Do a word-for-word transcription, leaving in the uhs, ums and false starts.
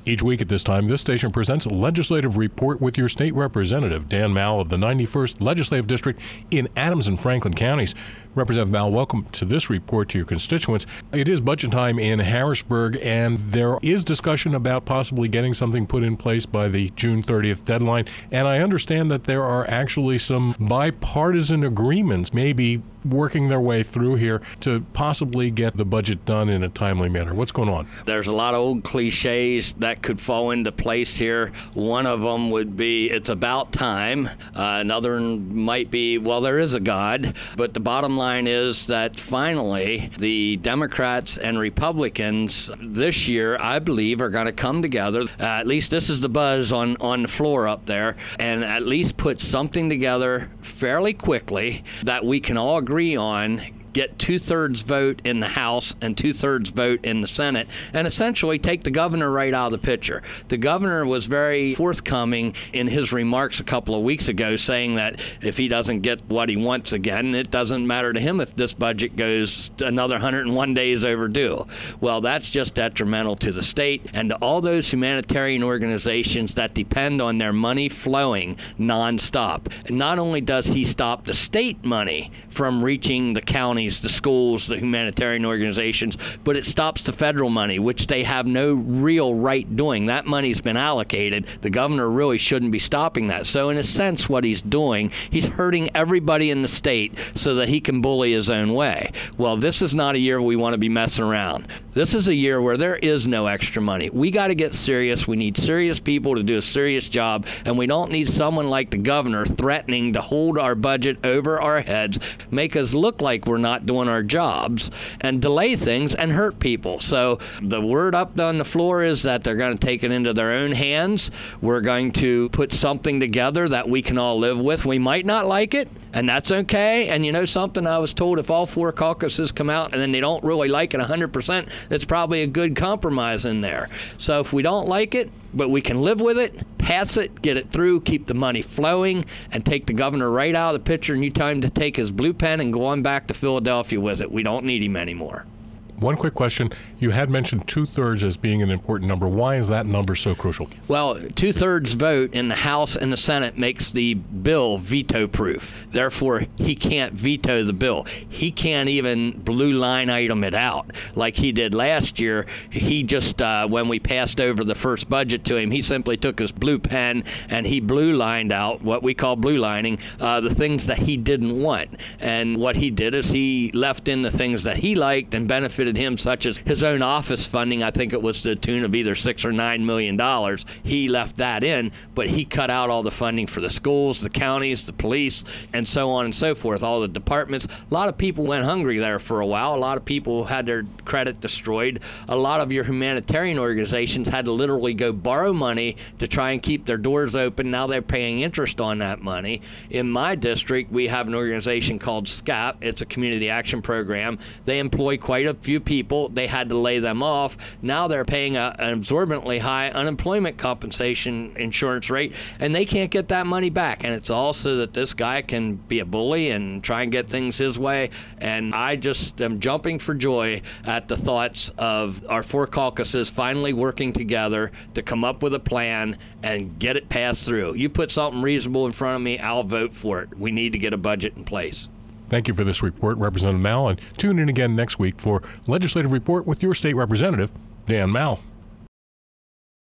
Each week at this time, this station presents a legislative report with your state representative, Dan Mal of the ninety-first Legislative District in Adams and Franklin counties. Representative Mal, welcome to this report to your constituents. It is budget time in Harrisburg, and there is discussion about possibly getting something put in place by the June thirtieth deadline. And I understand that there are actually some bipartisan agreements maybe working their way through here to possibly get the budget done in a timely manner. What's going on? There's a lot of old cliches that could fall into place here. One of them would be, it's about time. Uh, another one might be, well, there is a God. But the bottom line is that finally, the Democrats and Republicans this year, I believe, are going to come together. Uh, at least this is the buzz on, on the floor up there, and at least put something together fairly quickly that we can all agree on, get two-thirds vote in the House and two-thirds vote in the Senate, and essentially take the governor right out of the picture. The governor was very forthcoming in his remarks a couple of weeks ago, saying that if he doesn't get what he wants again, it doesn't matter to him if this budget goes another one hundred one days overdue. Well, that's just detrimental to the state and to all those humanitarian organizations that depend on their money flowing nonstop. And not only does he stop the state money from reaching the county, the schools, the humanitarian organizations, but it stops the federal money, which they have no real right doing. That money's been allocated. The governor really shouldn't be stopping that. So in a sense, what he's doing, he's hurting everybody in the state so that he can bully his own way. Well, this is not a year we want to be messing around. This is a year where there is no extra money. We got to get serious. We need serious people to do a serious job, and we don't need someone like the governor threatening to hold our budget over our heads, make us look like we're not doing our jobs, and delay things and hurt people. So the word up on the floor is that they're going to take it into their own hands. We're going to put something together that we can all live with. We might not like it, and that's okay. And you know something, I was told if all four caucuses come out and then they don't really like it one hundred percent, that's probably a good compromise in there. So if we don't like it, but we can live with it, pass it, get it through, keep the money flowing, and take the governor right out of the picture, and you tell him to take his blue pen and go on back to Philadelphia with it. We don't need him anymore. One quick question. You had mentioned two-thirds as being an important number. Why is that number so crucial? Well, two-thirds vote in the House and the Senate makes the bill veto-proof. Therefore, he can't veto the bill. He can't even blue line item it out like he did last year. He just, uh, when we passed over the first budget to him, he simply took his blue pen and he blue lined out what we call blue lining, uh, the things that he didn't want. And what he did is he left in the things that he liked and benefited him, such as his own office funding. I think it was to the tune of either six or nine million dollars. He left that in, but he cut out all the funding for the schools, the counties, the police, and so on and so forth, all the departments. A lot of people went hungry there for a while. A lot of people had their credit destroyed. A lot of your humanitarian organizations had to literally go borrow money to try and keep their doors open. Now they're paying interest on that money. In my district, we have an organization called SCAP. It's a community action program. They employ quite a few people. They had to lay them off. Now they're paying a, an absorbently high unemployment compensation insurance rate, and they can't get that money back. And it's all so that this guy can be a bully and try and get things his way. And I just am jumping for joy at the thoughts of our four caucuses finally working together to come up with a plan and get it passed through. You put something reasonable in front of me, I'll vote for it. We need to get a budget in place. Thank you for this report, Representative Mal, and tune in again next week for Legislative Report with your state representative, Dan Mal.